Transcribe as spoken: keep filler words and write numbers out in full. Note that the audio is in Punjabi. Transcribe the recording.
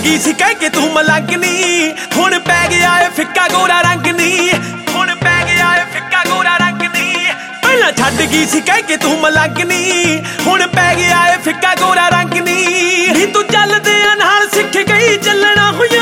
ਗਈ ਸੀ ਕਹਿ ਕੇ ਤੂੰ ਮਲੰਗ ਨੀ, ਹੁਣ ਪੈ ਗਿਆ ਏ ਫਿੱਕਾ ਗੋਰਾ ਰੰਗ ਨੀ, ਹੁਣ ਪੈ ਗਿਆ ਏ ਫਿੱਕਾ ਗੋਰਾ ਰੰਗ ਨੀ। ਪਹਿਲਾਂ ਛੱਡ ਗਈ ਸੀ ਕਹਿ ਕੇ ਤੂੰ ਮਲੰਗ ਨੀ, ਹੁਣ ਪੈ ਗਿਆ ਏ ਫਿੱਕਾ ਗੋਰਾ ਰੰਗ ਨੀ। ਨੀ ਤੂੰ ਚੱਲਦਿਆਂ ਨਾਲ ਸਿੱਖ ਗਈ ਚੱਲਣਾ ਹੋ